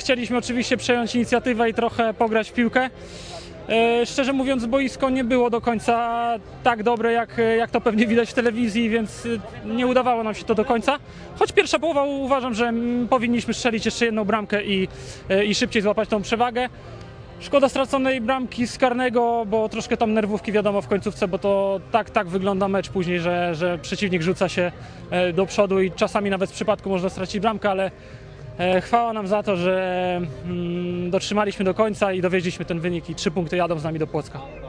chcieliśmy oczywiście przejąć inicjatywę i trochę pograć w piłkę. Szczerze mówiąc, boisko nie było do końca tak dobre, jak to pewnie widać w telewizji, więc nie udawało nam się to do końca. Choć pierwsza połowa uważam, że powinniśmy strzelić jeszcze jedną bramkę i szybciej złapać tą przewagę. Szkoda straconej bramki z karnego, bo troszkę tam nerwówki wiadomo w końcówce, bo to tak wygląda mecz później, że przeciwnik rzuca się do przodu i czasami nawet w przypadku można stracić bramkę, ale chwała nam za to, że dotrzymaliśmy do końca i dowieźliśmy ten wynik i 3 punkty jadą z nami do Płocka.